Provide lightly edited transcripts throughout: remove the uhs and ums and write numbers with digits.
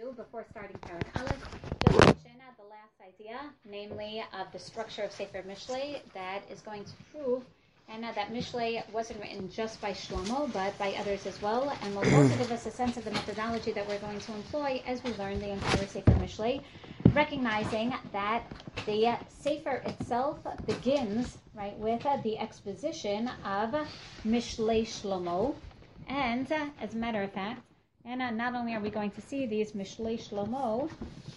to, before starting Parak Aleph, just mention the last idea, namely of the structure of Sefer Mishlei, that is going to prove that Mishlei wasn't written just by Shlomo, but by others as well, and will also give us a sense of the methodology that we're going to employ as we learn the entire Sefer Mishlei, recognizing that the Sefer itself begins with the exposition of Mishlei Shlomo, and as a matter of fact, not only are we going to see these Mishlei Shlomo,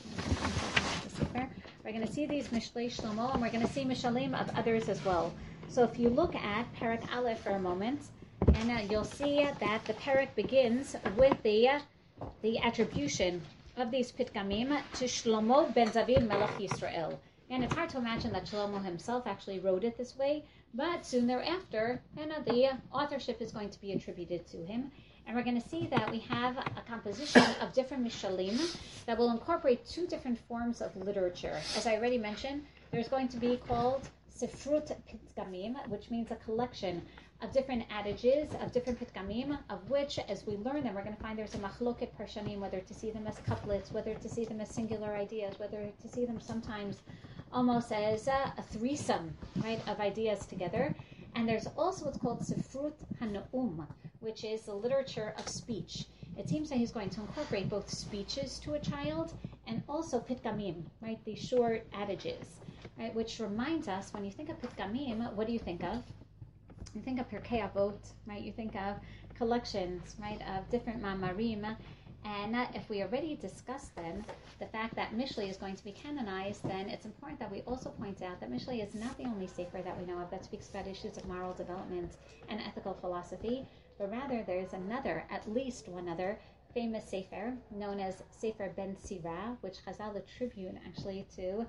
we're going to see these Mishlei Shlomo, and we're going to see Mishalim of others as well. So if you look at Parak Aleph for a moment, and you'll see that the Parak begins with the attribution of these Pitgamim to Shlomo ben David Melech Yisrael. And it's hard to imagine that Shlomo himself actually wrote it this way, but soon thereafter, the authorship is going to be attributed to him. And we're going to see that we have a composition of different Mishalim that will incorporate two different forms of literature. As I already mentioned, there's going to be called Sifrut Pitgamim, which means a collection of different adages, of different Pitgamim, of which, as we learn them, we're going to find there's a machloket parshanim, whether to see them as couplets, whether to see them as singular ideas, whether to see them sometimes almost as a threesome, of ideas together. And there's also what's called Sifrut HaNe'um, which is the literature of speech. It seems that he's going to incorporate both speeches to a child and also Pitgamim, these short adages. Which reminds us, when you think of Pitgamim, what do you think of? You think of Pirkei Avot, You think of collections, of different mamarim. And if we already discussed then the fact that Mishlei is going to be canonized, then it's important that we also point out that Mishlei is not the only sefer that we know of that speaks about issues of moral development and ethical philosophy, but rather there's another, at least one other, famous sefer known as Sefer Ben Sira, which Chazal attribute actually to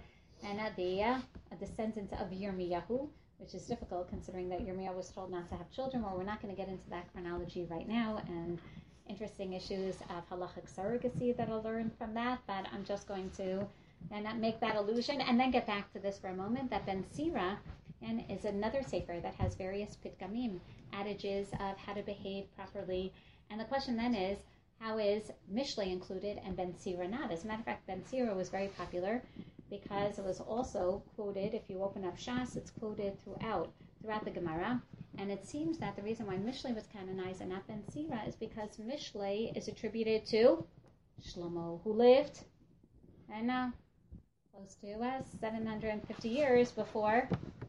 a descendant of Yirmiyahu, which is difficult considering that Yirmiyahu was told not to have children. Well, we're not going to get into that chronology right now, and interesting issues of halachic surrogacy that I'll learn from that, but I'm just going to make that allusion and then get back to this for a moment, that Ben Sira is another sefer that has various pitgamim, adages of how to behave properly. And the question then is, how is Mishlei included and Ben Sira not? As a matter of fact, Ben Sira was very popular because it was also quoted, if you open up Shas, it's quoted throughout the Gemara. And it seems that the reason why Mishlei was canonized and not Ben Sira is because Mishlei is attributed to Shlomo, who lived close to 750 years before,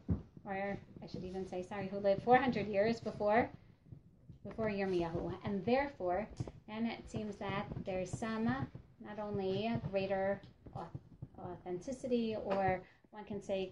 or I should even say, who lived 400 years before Yirmiyahu. And therefore, it seems that there's some, not only greater authenticity, or one can say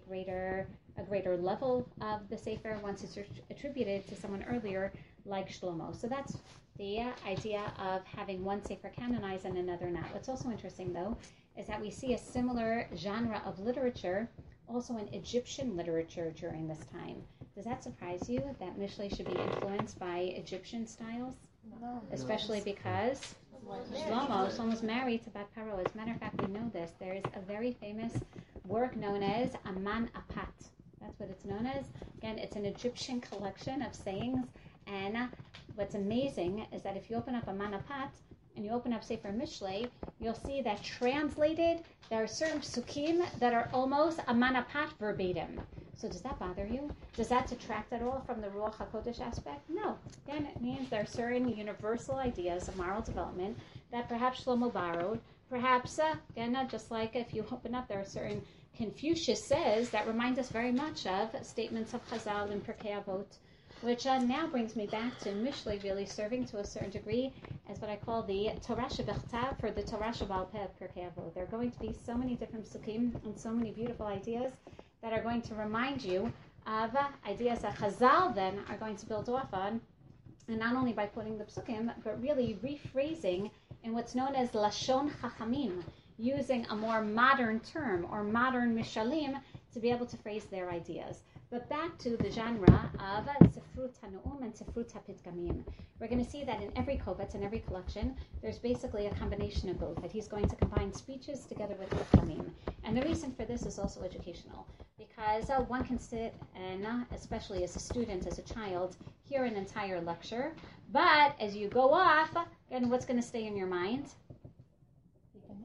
a greater level of the Sefer once it's attributed to someone earlier like Shlomo. So that's the idea of having one Sefer canonized and another not. What's also interesting, though, is that we see a similar genre of literature also in Egyptian literature during this time. Does that surprise you that Mishlei should be influenced by Egyptian styles? No. Especially because Shlomo's married to Bat Paro. As a matter of fact, we know this. There is a very famous work known as Aman Apat. That's what it's known as. Again, it's an Egyptian collection of sayings. And what's amazing is that if you open up Aman Apat and you open up Sefer Mishlei, you'll see that translated, there are certain psukim that are almost Aman Apat verbatim. So does that bother you? Does that detract at all from the Ruach HaKodesh aspect? No. Again, it means there are certain universal ideas of moral development that perhaps Shlomo borrowed. Perhaps, again, just like if you open up, there are certain Confucius says that remind us very much of statements of Chazal and Pirkei Avot, which now brings me back to Mishlei really serving to a certain degree as what I call the Torah Shebechtav for the Torah Shebal Peh of Pirkei Avot. There are going to be so many different psukim and so many beautiful ideas that are going to remind you of ideas that Chazal then are going to build off on, and not only by quoting the psukim, but really rephrasing in what's known as Lashon Chachamim, using a more modern term or modern mishalim to be able to phrase their ideas. But back to the genre of Sifrut HaNe'um and Sifrut HaPitgamim. We're going to see that in every kovetz, in every collection, there's basically a combination of both, that he's going to combine speeches together with Pitgamim. And the reason for this is also educational, because one can sit and, especially as a student, as a child, hear an entire lecture, but as you go off, and what's going to stay in your mind?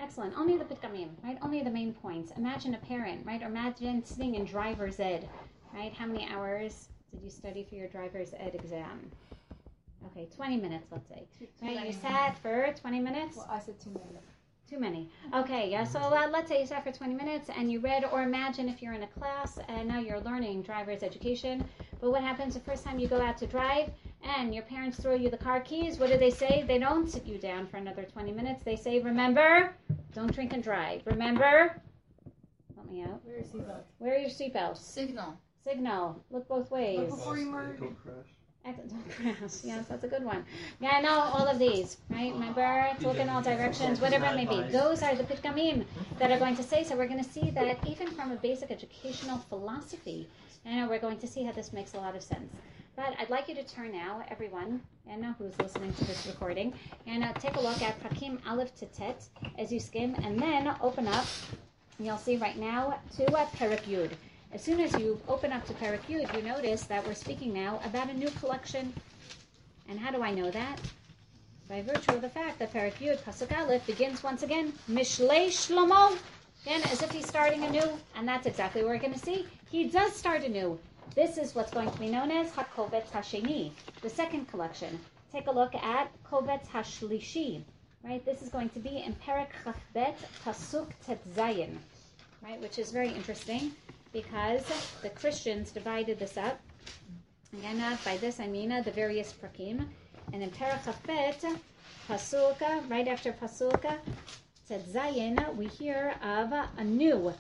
excellent. Only the pitkamim, right? Only the main points. Imagine a parent, right? Or imagine sitting in driver's ed, right? How many hours did you study for your driver's ed exam? Okay, 20 minutes, let's say. Right? You sat for 20 minutes? Well, I said too many. Too many. Okay, yeah, so let's say you sat for 20 minutes and you read, or imagine if you're in a class and now you're learning driver's education, but what happens the first time you go out to drive and your parents throw you the car keys? What do they say? They don't sit you down for another 20 minutes. They say, remember, don't drink and drive. Remember, help me out. Wear your seatbelt. Wear your seatbelt. Signal. Look both ways. Look before you merge. Don't crash. Don't crash. Yes, that's a good one. Yeah, I know all of these, right? Remember to look in all directions, whatever it may be. Those are the pitkamim that are going to say. So we're going to see that even from a basic educational philosophy, we're going to see how this makes a lot of sense. But I'd like you to turn now, everyone, who's listening to this recording, and take a look at Prakim Aleph to Tet as you skim, and then open up. You'll see right now to Perek Yud. As soon as you open up to Perek Yud, you notice that we're speaking now about a new collection. And how do I know that? By virtue of the fact that Perek Yud, Pasuk Aleph, begins once again, Mishlei Shlomo, again, as if he's starting anew. And that's exactly what we're going to see. He does start anew. This is what's going to be known as HaKovetz HaSheni, the second collection. Take a look at Kovetz HaShlishi, right? This is going to be in Perek Chafbet, Pasuk Tet Zayin, right? Which is very interesting, because the Christians divided this up. Again, by this I mean the various prakim. And in Perek Chafbet, Pasuka, right after Pasuka, Tet Zayin, we hear of a new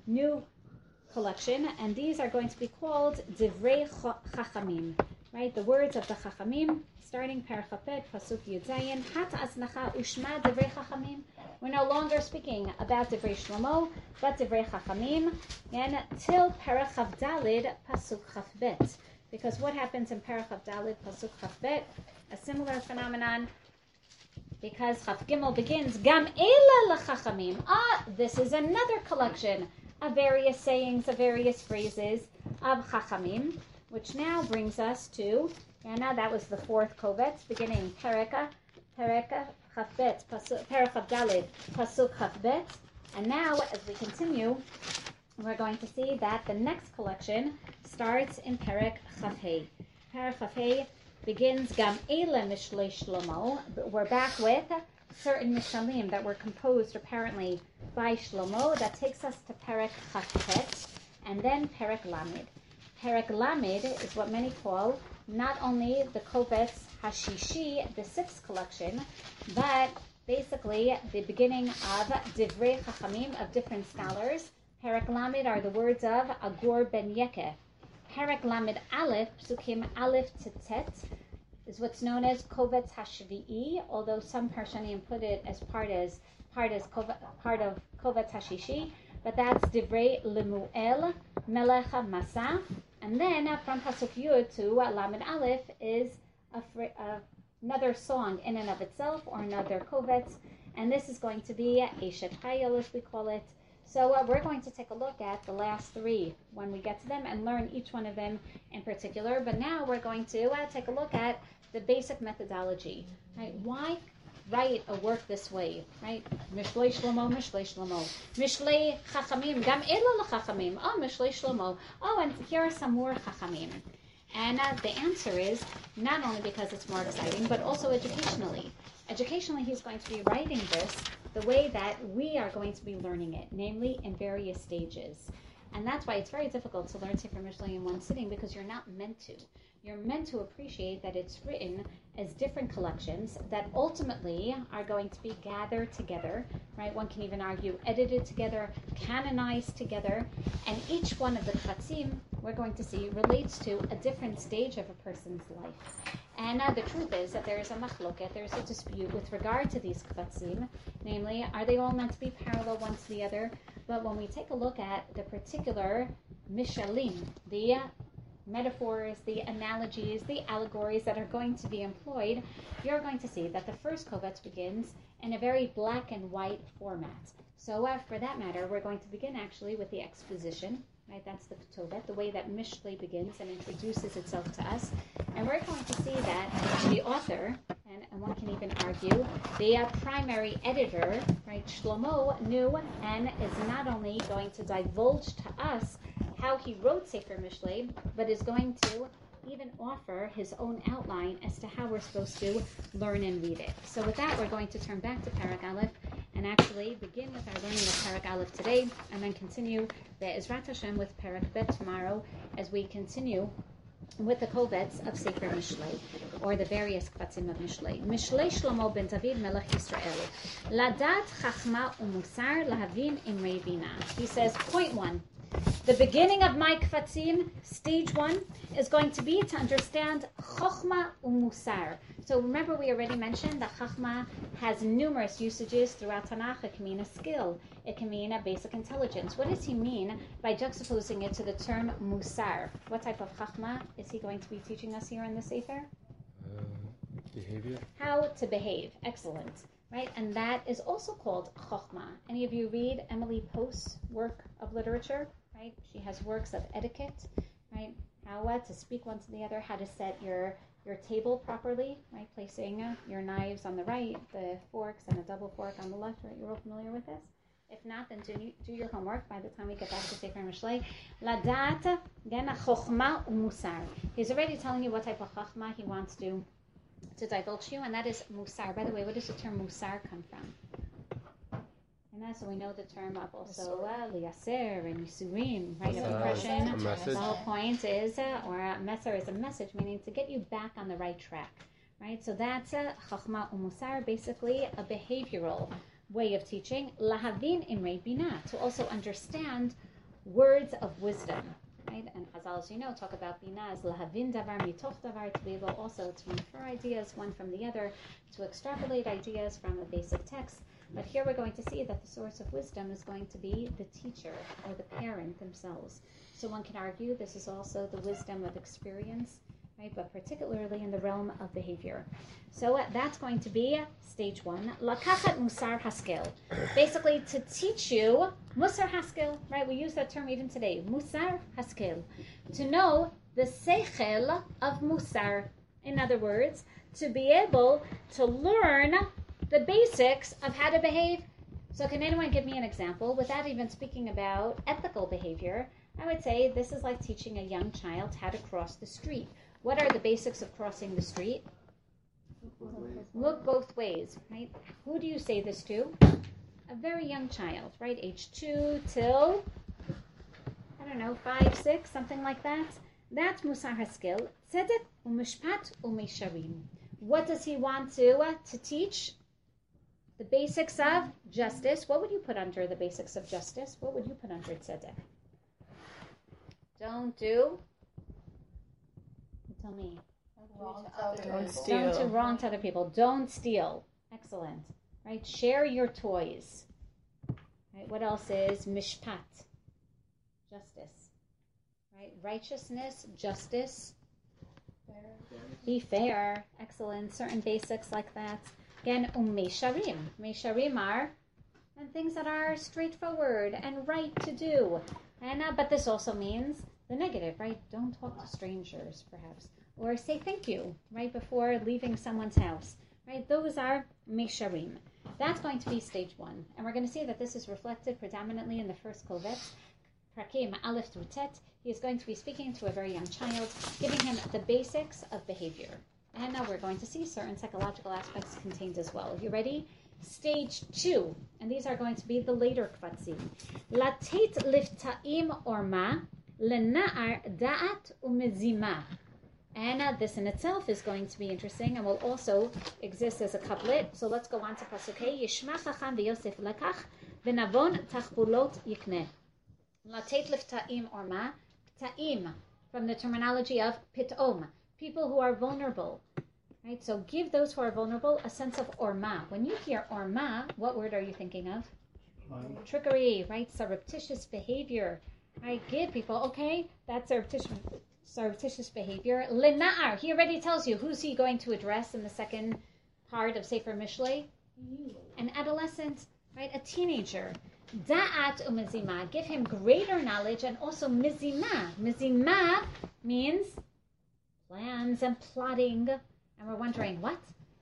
collection, and these are going to be called Divrei Chachamim, right? The words of the Chachamim, starting Perek Chafbet, Pasuk Yud Zayin, Hat Aznacha Ushma Divrei Chachamim. We're no longer speaking about Divrei Shlomo, but Divrei Chachamim, and till Perek Chavdalid, Pasuk Chafbet. Because what happens in Perek Chavdalid, Pasuk Chafbet? A similar phenomenon, because Chaf Gimel begins, Gam Eila L'Chachamim. This is another collection of various sayings, of various phrases of Chachamim, which now brings us to, and now that was the fourth Kovetz, beginning Perek Chafbet, Perek Chavdalid, Pasuk Chafbet, and now as we continue, we're going to see that the next collection starts in Perek Chafhei. Perek Chafhei begins Gam Eila Mishlei Shlomo. We're back with certain Mishalim that were composed apparently by Shlomo. That takes us to Perek Chaftet, and then Perek Lamed. Perek Lamed is what many call not only the Kovetz HaShishi, the sixth collection, but basically the beginning of Divrei Chachamim of different scholars. Perek Lamed are the words of Agur ben Yekeh. Perek Lamed Aleph, Psukim Aleph to Tet, is what's known as Kovetz HaShvi'i, although some Parshanim put it as part of Kovetz HaShishi, but that's Divrei Lemuel, Melech HaMasah. And then from Pasuk Yud to Lamed Aleph is another song in and of itself, or another Kovetz, and this is going to be Eshet Chayil, as we call it. So we're going to take a look at the last three when we get to them and learn each one of them in particular. But now we're going to take a look at the basic methodology. Right? Why write a work this way? Right? Mishlei Shlomo, Mishlei Shlomo. Mishlei Chachamim, Gam Eila L'Chachamim. Mishlei Shlomo. And here are some more Chachamim. And the answer is not only because it's more exciting, but also educationally. Educationally, he's going to be writing this the way that we are going to be learning it, namely in various stages. And that's why it's very difficult to learn Sefer Mishlei in one sitting, because you're not meant to. You're meant to appreciate that it's written as different collections that ultimately are going to be gathered together, right? One can even argue edited together, canonized together, and each one of the Kvatzim, we're going to see, relates to a different stage of a person's life. And the truth is that there is a machloket, there is a dispute with regard to these Kvatzim, namely, are they all meant to be parallel one to the other? But when we take a look at the particular Mishalim, the metaphors, the analogies, the allegories that are going to be employed, you're going to see that the first Kovetz begins in a very black and white format. So for that matter, we're going to begin actually with the exposition, right? That's the Ketubot, the way that Mishlei begins and introduces itself to us. And we're going to see that the author, and one can even argue the primary editor, right, Shlomo, knew and is not only going to divulge to us how he wrote Sefer Mishlei, but is going to even offer his own outline as to how we're supposed to learn and read it. So with that, we're going to turn back to Parak Aleph and actually begin with our learning of Parak Aleph today, and then continue Be'ezrat Hashem with Parak Bet tomorrow as we continue with the kovets of Sefer Mishlei, or the various kvatzim of Mishlei. Mishlei Shlomo ben David Melech Yisrael. Ladat chachma umusar lahavin imrei bina. He says, point one, the beginning of my kvatzim, stage one, is going to be to understand chokhmah umusar. So remember, we already mentioned that chokhmah has numerous usages throughout Tanakh. It can mean a skill. It can mean a basic intelligence. What does he mean by juxtaposing it to the term musar? What type of chokhmah is he going to be teaching us here in the Sefer? Behavior. How to behave. Excellent. Right? And that is also called chokhmah. Any of you read Emily Post's work of literature? Right? She has works of etiquette, right? How to speak one to the other, how to set your table properly, right? Placing your knives on the right, the forks and a double fork on the left, right? You're all familiar with this? If not, then do your homework by the time we get back to Sefer Mishlei. Ladat, again, chokhmah umusar. He's already telling you what type of chokhmah he wants to divulge to you, and that is musar. By the way, where does the term musar come from? And so we know the term of also liyaser and yisurim, right? Of impression. The whole point is, or a meser is a message, meaning to get you back on the right track, right? So that's chokhmah umusar, basically a behavioral way of teaching. Lahavin imrei bina, to also understand words of wisdom, right? And Chazal, as you know, talk about bina as lahavin davar mitoch davar, to be able also to infer ideas one from the other, to extrapolate ideas from a basic text. But here we're going to see that the source of wisdom is going to be the teacher or the parent themselves. So one can argue this is also the wisdom of experience, right? But particularly in the realm of behavior. So that's going to be stage one. Lakachat musar haskel. Basically to teach you musar haskel, right? We use that term even today. Musar haskel. To know the seichel of musar. In other words, to be able to learn the basics of how to behave. So can anyone give me an example without even speaking about ethical behavior? I would say this is like teaching a young child how to cross the street. What are the basics of crossing the street? Look both ways, right? Who do you say this to? A very young child, right? Age 2 till, 5, 6, something like that. That's Musar Haskil. Tzedek u'mishpat u'misharim. What does he want to teach? The basics of justice. What would you put under the basics of justice? What would you put under tzedek? Don't do. Tell me. Don't steal. Don't do wrong to other people. Don't steal. Excellent. Right? Share your toys. Right? What else is mishpat? Justice. Right? Righteousness, justice. Fair. Be fair. Excellent. Certain basics like that. Again, meisharim. Meisharim are and things that are straightforward and right to do. And but this also means the negative, right? Don't talk to strangers, perhaps. Or say thank you right before leaving someone's house. Right? Those are meisharim. That's going to be stage one. And we're going to see that this is reflected predominantly in the first kovet, Prakim Aleph through Tet. He is going to be speaking to a very young child, giving him the basics of behavior. And now we're going to see certain psychological aspects contained as well. You ready? Stage 2. And these are going to be the later kvatzim. Latet lifta'im orma lena'ar da'at umezima. And this in itself is going to be interesting and will also exist as a couplet. So let's go on to Pasukei. Yishma chacham v'yosef lakach v'navon tachpulot yikneh. Latet lifta'im orma. Ta'im, from the terminology of pitom. People who are vulnerable, right? So give those who are vulnerable a sense of orma. When you hear orma, what word are you thinking of? Trickery, right? Surreptitious behavior, right? Give people, okay, that's surreptitious behavior. Lena'ar, he already tells you who's he going to address in the second part of Sefer Mishlei? An adolescent, right? A teenager. Da'at umizima, give him greater knowledge, and also mizima. Mizima means plans and plotting. And we're wondering, what?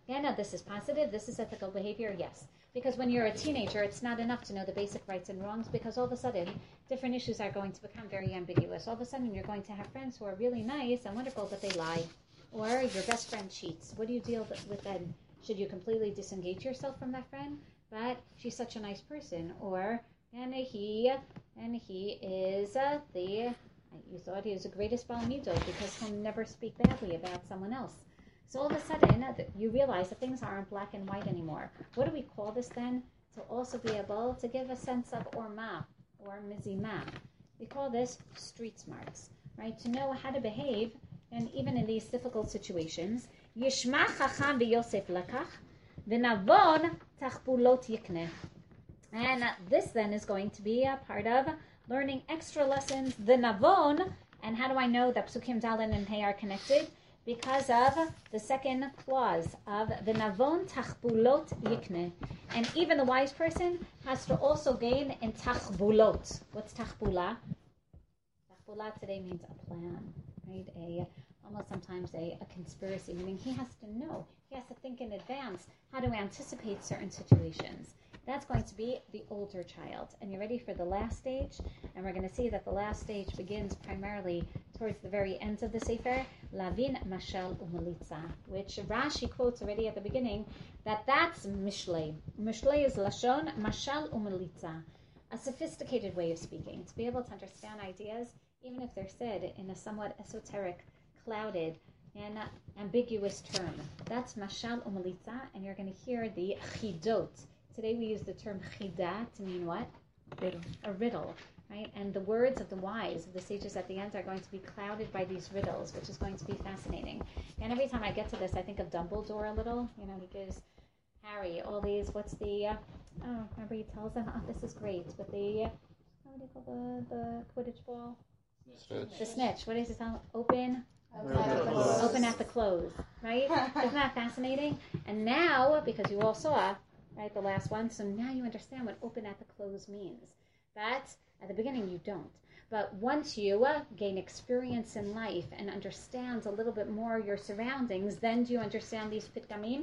Yeah, no, this is positive, this is ethical behavior, yes. Because when you're a teenager, it's not enough to know the basic rights and wrongs, because all of a sudden, different issues are going to become very ambiguous. All of a sudden, you're going to have friends who are really nice and wonderful, but they lie. Or your best friend cheats. What do you deal with then? Should you completely disengage yourself from that friend? But she's such a nice person. Or, and he is you thought he was the greatest Baal Mido because he'll never speak badly about someone else. So all of a sudden, you realize that things aren't black and white anymore. What do we call this then? To also be able to give a sense of orma, or mizima. We call this street smarts, right? To know how to behave, and even in these difficult situations. Yishma chacham v'yosef lakach, v'navon tachpulot yikneh. And this then is going to be a part of learning extra lessons, the navon. And how do I know that psukim dalin and hey are connected? Because of the second clause of the navon tachbulot yikne. And even the wise person has to also gain in tachbulot. What's tachbula? Tachbula today means a plan, right? Almost sometimes a conspiracy, meaning he has to know, he has to think in advance how to anticipate certain situations. That's going to be the older child. And you're ready for the last stage? And we're going to see that the last stage begins primarily towards the very end of the Sefer, Lavin, Mashal, Umelitza, which Rashi quotes already at the beginning, that's Mishlei. Mishlei is Lashon, Mashal, Umelitza, a sophisticated way of speaking, to be able to understand ideas, even if they're said in a somewhat esoteric, clouded, and ambiguous term. That's Mashal, Umelitza, and you're going to hear the Chidot. Today we use the term chida to mean what? Riddle. A riddle, right? And the words of the wise, of the sages at the end, are going to be clouded by these riddles, which is going to be fascinating. And every time I get to this, I think of Dumbledore a little. You know, he gives Harry all these, remember he tells them, this is great, but what do you call the Quidditch ball? Snitch. The snitch. What does he tell them? Open at the close, right? Isn't that fascinating? And now, because you all saw, right, the last one, so now you understand what open at the close means. That, at the beginning, you don't. But once you gain experience in life and understand a little bit more your surroundings, then do you understand these pitkamim?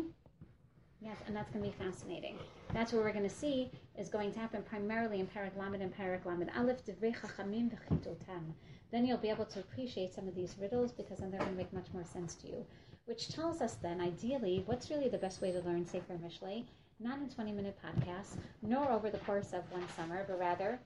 Yes, and that's going to be fascinating. That's what we're going to see is going to happen primarily in Perek Lamed and Perek Lamed Aleph, Divrei Chachamim v'Chidotam. Then you'll be able to appreciate some of these riddles because then they're going to make much more sense to you. Which tells us then, ideally, what's really the best way to learn Sefer Mishlei? Not in 20-minute podcasts, nor over the course of one summer, but rather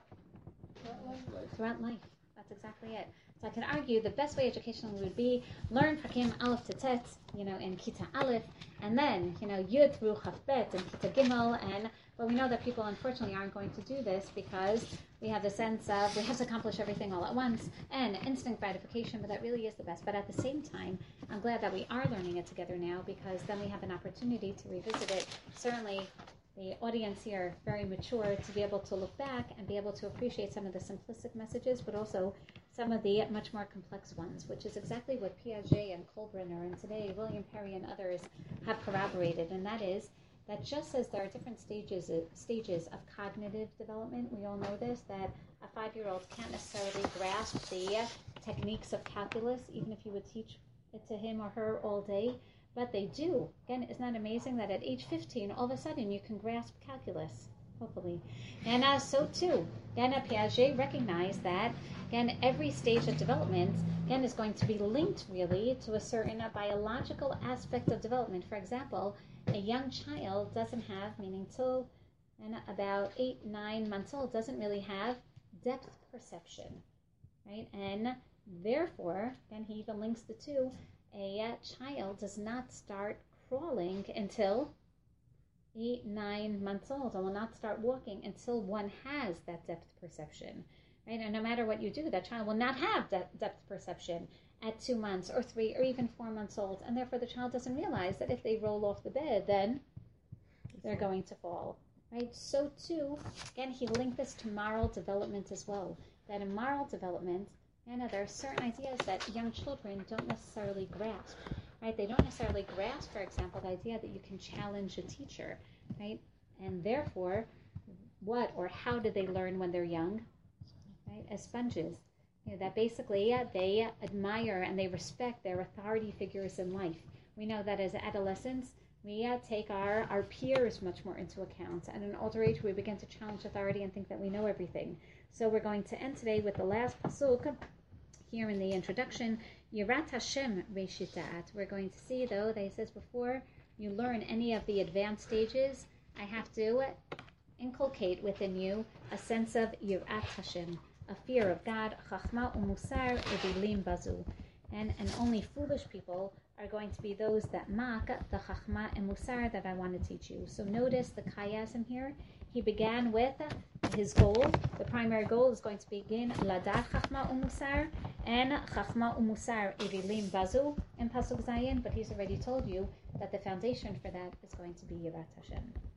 throughout life. That's exactly it. So I can argue the best way educationally would be learn Pakim Aleph to Tet, in Kita Aleph, and then, Yud through Chaf Bet and Kita Gimel, but we know that people unfortunately aren't going to do this because we have the sense of we have to accomplish everything all at once and instant gratification, but that really is the best. But at the same time, I'm glad that we are learning it together now because then we have an opportunity to revisit it. Certainly, the audience here very mature to be able to look back and be able to appreciate some of the simplistic messages, but also some of the much more complex ones, which is exactly what Piaget and Kohlbrenner and today William Perry and others have corroborated, and that is that just as there are different stages of cognitive development, we all know this, that a 5-year-old can't necessarily grasp the techniques of calculus, even if you would teach it to him or her all day, but they do. Again, isn't that amazing that at age 15, all of a sudden you can grasp calculus, hopefully. And so too, again, Piaget recognized that, again, every stage of development, again, is going to be linked really to a certain biological aspect of development. For example, a young child doesn't have, meaning till about 8-9 months old, doesn't really have depth perception, right? And therefore, then he even links the two, a child does not start crawling until 8-9 months old and will not start walking until one has that depth perception, right? And no matter what you do, that child will not have that depth perception at 2 months or 3 or even 4 months old, and therefore the child doesn't realize that if they roll off the bed, then they're going to fall, right? So too, again, he linked this to moral development as well, that in moral development, there are certain ideas that young children don't necessarily grasp, right? They don't necessarily grasp, for example, the idea that you can challenge a teacher, right? And therefore, what or how do they learn when they're young, right? As sponges. That basically they admire and they respect their authority figures in life. We know that as adolescents, We take our peers much more into account. At an older age, we begin to challenge authority and think that we know everything. So we're going to end today with the last pasuk here in the introduction, Yirat Hashem Reshit Da'at. We're going to see, though, that he says before you learn any of the advanced stages, I have to inculcate within you a sense of Yirat Hashem, a fear of God, Chachma u'musar evilim bazu. And only foolish people are going to be those that mock the Chachma and Musar that I want to teach you. So notice the chiasm here. He began with his goal. The primary goal is going to begin Ladar Chachma u'Musar and Chachma u'Musar evilim bazu in Pasuk Zayin, but he's already told you that the foundation for that is going to be Yirat Hashem.